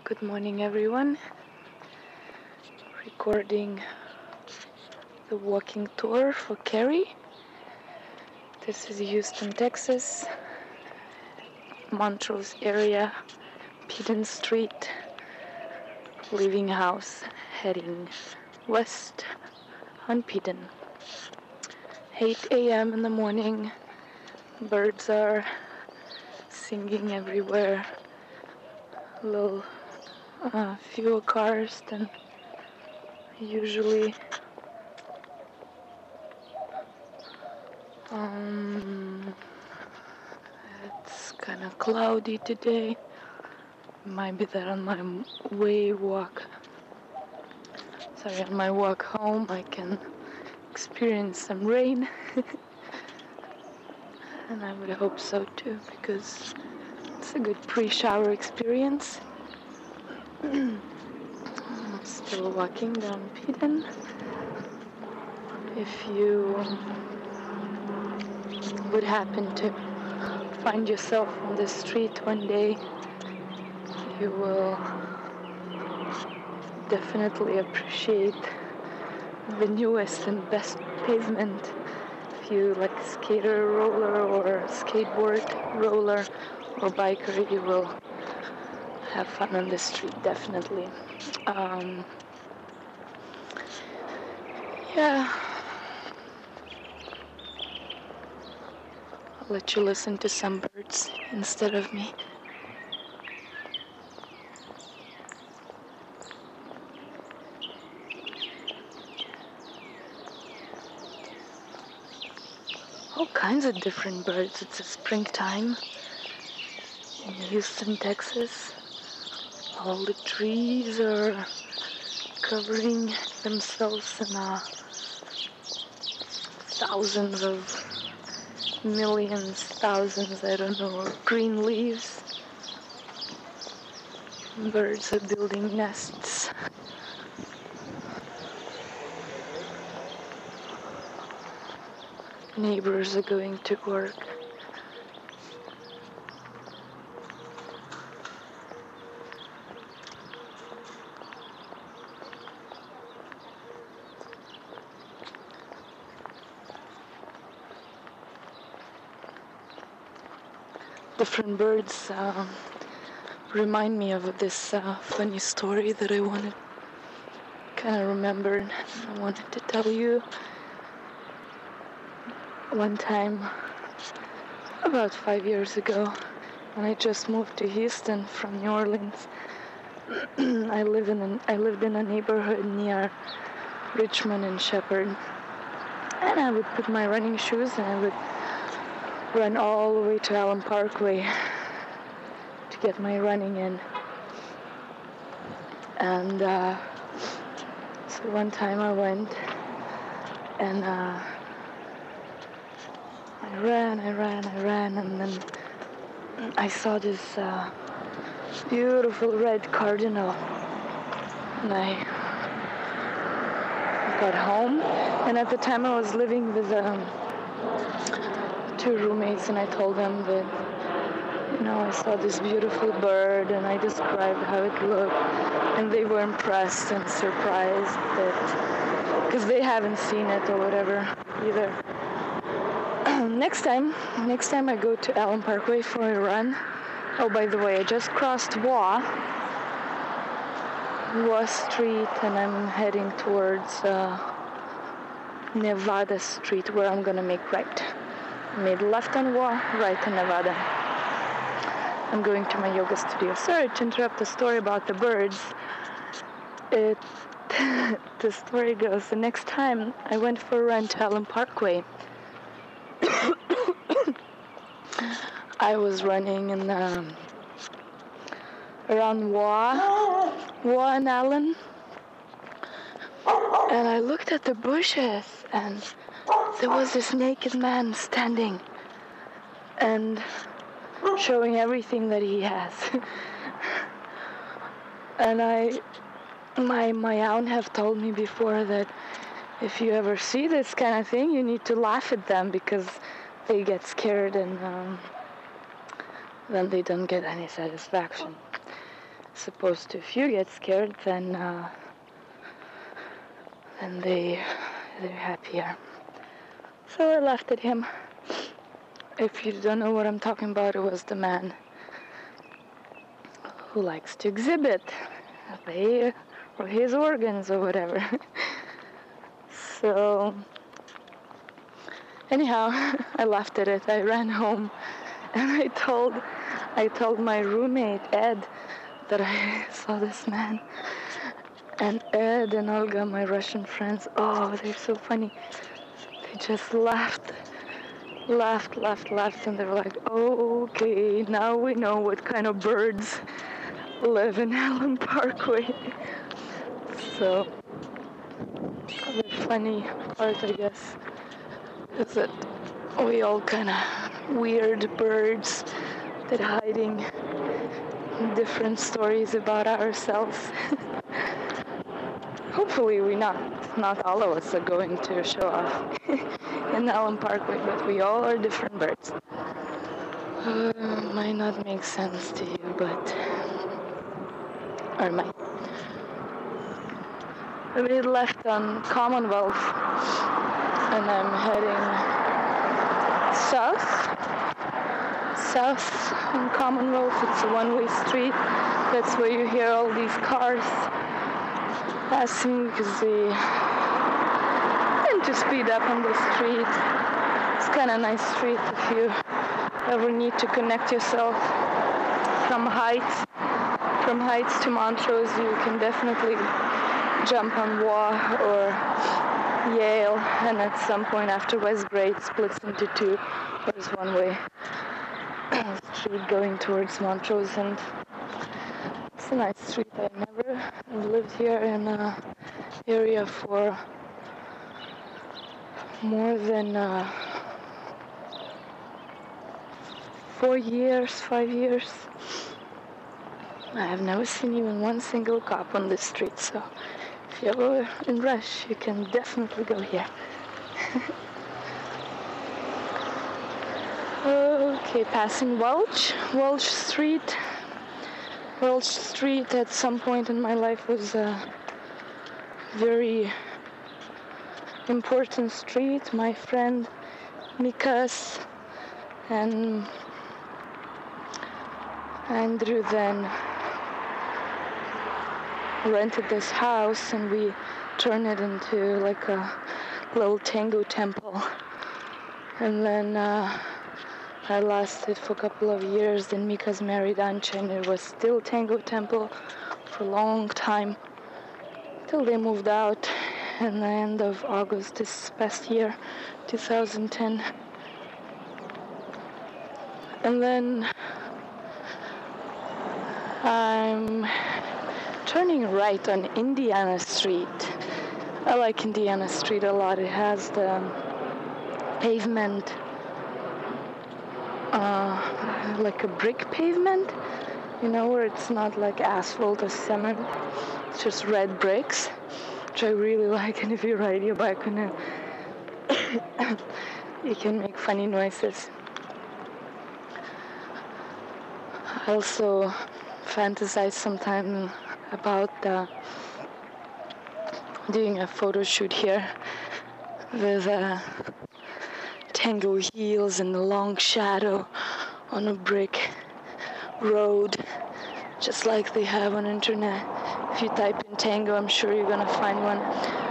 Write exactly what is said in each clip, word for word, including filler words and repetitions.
Good morning, everyone. Recording the walking tour for Carrie. This is Houston, Texas, Montrose area, Peden Street, leaving house, heading west on Peden. eight a.m. in the morning, birds are singing everywhere, little uh, fewer cars than usually. Um, it's kind of cloudy today. Might be that on my way walk, sorry, on my walk home, I can experience some rain. And I would hope so too, because it's a good pre-shower experience. I'm still walking down Peden. If you would happen to find yourself on the street one day, you will definitely appreciate the newest and best pavement. If you like skater roller or skateboard roller or biker, you will have fun on the street, definitely. Um, yeah. I'll let you listen to some birds instead of me. All kinds of different birds. It's a springtime in Houston, Texas. All the trees are covering themselves in uh, thousands of millions, thousands, I don't know, of green leaves. Birds are building nests. Neighbors are going to work. Different birds uh, remind me of this uh, funny story that I wanted, kind of remembered. I wanted to tell you. One time, about five years ago, when I just moved to Houston from New Orleans, I live in an, I lived in a neighborhood near Richmond and Shepherd, and I would put my running shoes and I would run all the way to Allen Parkway to get my running in. And uh, so one time I went and uh, I ran, I ran, I ran, and then I saw this uh, beautiful red cardinal. And I got home, and at the time I was living with um, two roommates, and I told them that, you know, I saw this beautiful bird, and I described how it looked, and they were impressed and surprised that, because they haven't seen it or whatever either. Next time, next time I go to Allen Parkway for a run. Oh, by the way, I just crossed Waugh, Waugh Street, and I'm heading towards uh, Nevada Street, where I'm gonna make right. I made left on Waugh, right on Nevada. I'm going to my yoga studio. Sorry to interrupt the story about the birds. It, the story goes, the next time I went for a run to Allen Parkway, I was running in um, around Waugh, Waugh and Allen, and I looked at the bushes, and there was this naked man standing and showing everything that he has. And I, my my aunt have told me before that if you ever see this kind of thing, you need to laugh at them because they get scared and um, then they don't get any satisfaction. supposed to. If you get scared, then uh, then they they're happier. So I laughed at him. If you don't know what I'm talking about, it was the man who likes to exhibit they or his organs or whatever. So anyhow, I laughed at it. I ran home and I told I told my roommate Ed that I saw this man. And Ed and Olga, my Russian friends, oh, they're so funny. They just laughed, laughed, laughed, laughed, and they were like, oh, okay, now we know what kind of birds live in Allen Parkway. So the funny part, I guess, is that we all kind of weird birds that hiding different stories about ourselves. Hopefully we not, not all of us are going to show off in Allen Parkway, but we all are different birds. Uh, might not make sense to you, but, or might. We left on Commonwealth, and I'm heading south, south on Commonwealth. It's a one-way street. That's where you hear all these cars passing because they tend to speed up on the street. It's kind of nice street if you ever need to connect yourself from Heights, from Heights to Montrose. You can definitely jump on Wa or Yale, and at some point after Westgrade splits into two. There's one way street going towards Montrose, and it's a nice street. I never lived here in an area for more than uh, four years, five years. I have never seen even one single cop on this street, so if you're ever in rush, you can definitely go here. Okay, passing Welch, Welch Street. Welch Street at some point in my life was a very important street. My friend Mikas and Andrew then rented this house, and we turned it into like a little tango temple. And then uh, I lasted for a couple of years. Then Mika's married Ancha, and it was still tango temple for a long time till they moved out in the end of August this past year, two thousand ten. And then I'm turning right on Indiana Street. I like Indiana Street a lot. It has the pavement, uh, like a brick pavement, you know, where it's not like asphalt or cement. It's just red bricks, which I really like. And if you ride your bike on it, you can make funny noises. I also fantasize sometimes about uh, doing a photo shoot here with uh, tango heels and a long shadow on a brick road, just like they have on internet. If you type in tango, I'm sure you're gonna find one.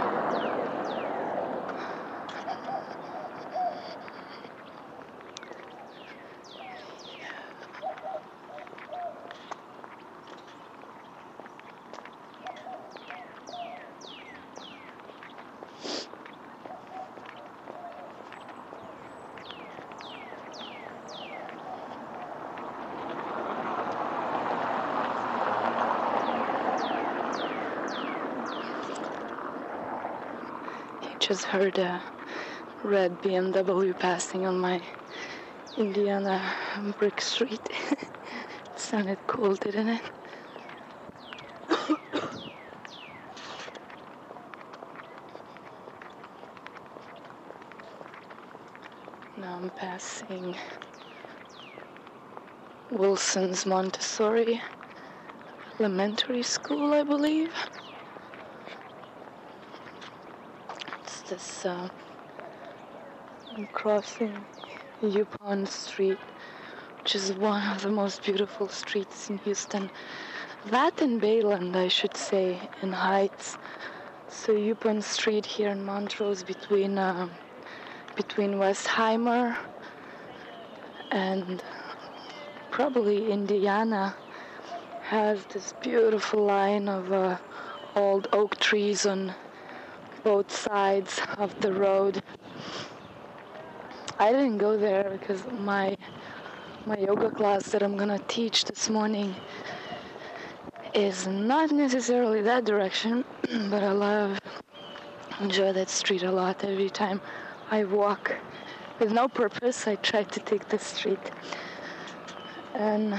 Just heard a red B M W passing on my Indiana brick street. It sounded cool, didn't it? Now I'm passing Wilson's Montessori. elementary school, I believe. It's this, uh, I'm crossing Yukon Street, which is one of the most beautiful streets in Houston. That and Bayland, I should say, in Heights. So Yukon Street here in Montrose between uh, between Westheimer and probably Indiana has this beautiful line of uh, old oak trees on both sides of the road. I didn't go there because my my yoga class that I'm gonna teach this morning is not necessarily that direction, but I love, enjoy that street a lot. Every time I walk with no purpose, I try to take the street. And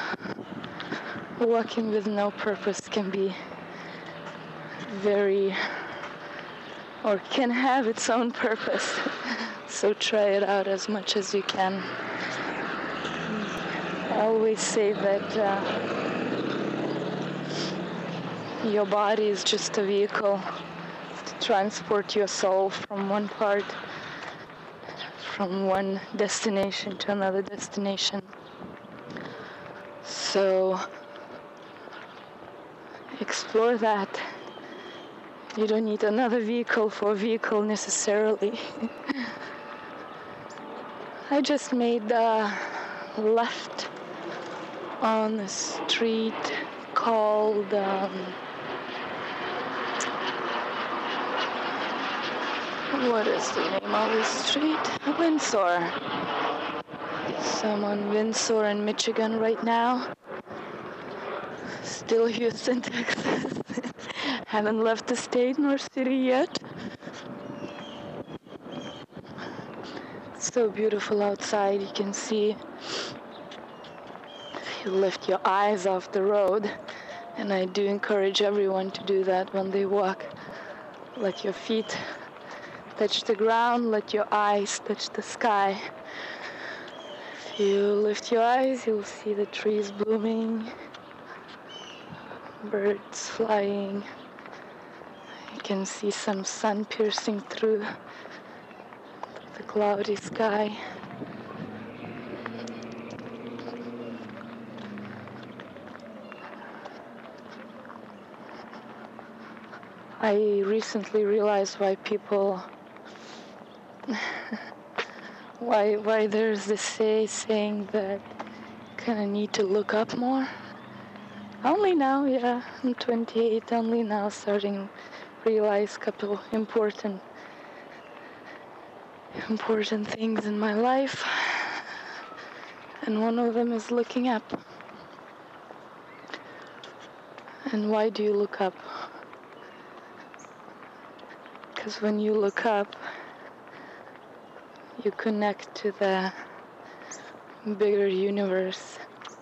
walking with no purpose can be very, or can have its own purpose. So try it out as much as you can. I always say that uh, your body is just a vehicle to transport your soul from one part, from one destination to another destination. So explore that. You don't need another vehicle for a vehicle necessarily. I just made a left on a street called um, what is the name of the street? Windsor. So I'm on Windsor in Michigan right now. Still Houston, Texas. Haven't left the state nor city yet. It's so beautiful outside. You can see, if you lift your eyes off the road, and I do encourage everyone to do that when they walk. Let your feet touch the ground, let your eyes touch the sky. If you lift your eyes, you'll see the trees blooming, birds flying. You can see some sun piercing through the cloudy sky. I recently realized why people, why why there's this say saying that kind of need to look up more. Only now, yeah, I'm twenty-eight. Only now starting to realize a couple important important things in my life, and one of them is looking up. And why do you look up? Because when you look up, you connect to the bigger universe.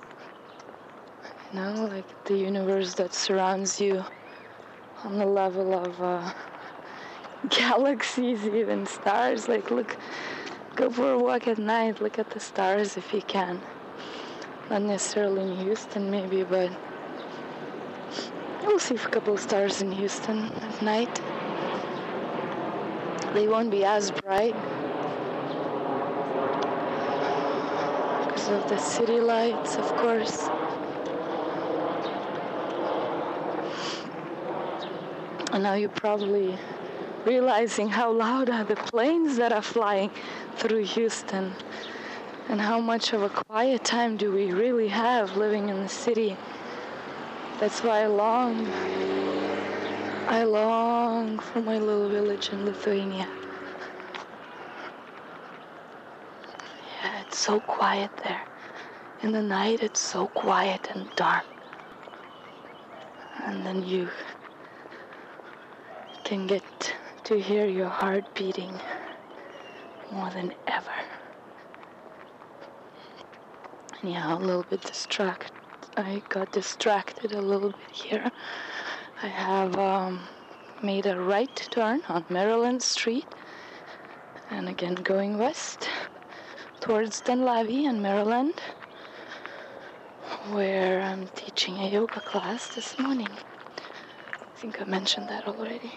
You know, like the universe that surrounds you on the level of uh, galaxies, even stars. Like, look, go for a walk at night, look at the stars if you can. Not necessarily in Houston, maybe, but you'll see a couple of stars in Houston at night. They won't be as bright because of the city lights, of course. And now you're probably realizing how loud are the planes that are flying through Houston, and how much of a quiet time do we really have living in the city. That's why I long, I long for my little village in Lithuania. Yeah, it's so quiet there. In the night, it's so quiet and dark. And then you can get to hear your heart beating more than ever. And yeah, a little bit distracted. I got distracted a little bit here. I have um, made a right turn on Maryland Street, and again going west towards Dunlavy and Maryland. where I'm teaching a yoga class this morning. I think I mentioned that already.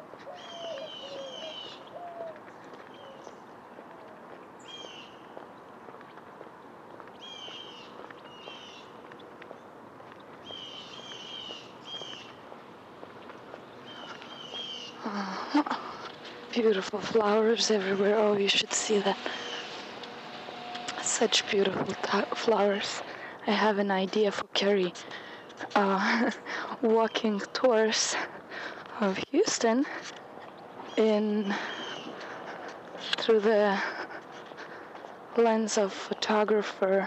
Uh, beautiful flowers everywhere. Oh, you should see that. Such beautiful ta- flowers. I have an idea for Carrie. Uh, walking tours of Houston in through the lens of photographer,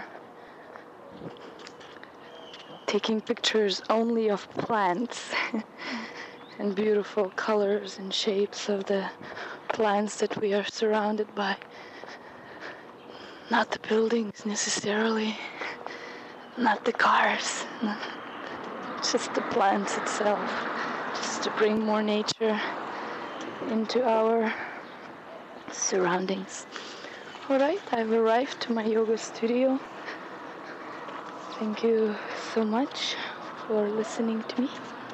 taking pictures only of plants and beautiful colors and shapes of the plants that we are surrounded by. Not the buildings necessarily, not the cars, just the plants itself, just to bring more nature into our surroundings. Alright, I've arrived to my yoga studio. Thank you so much for listening to me.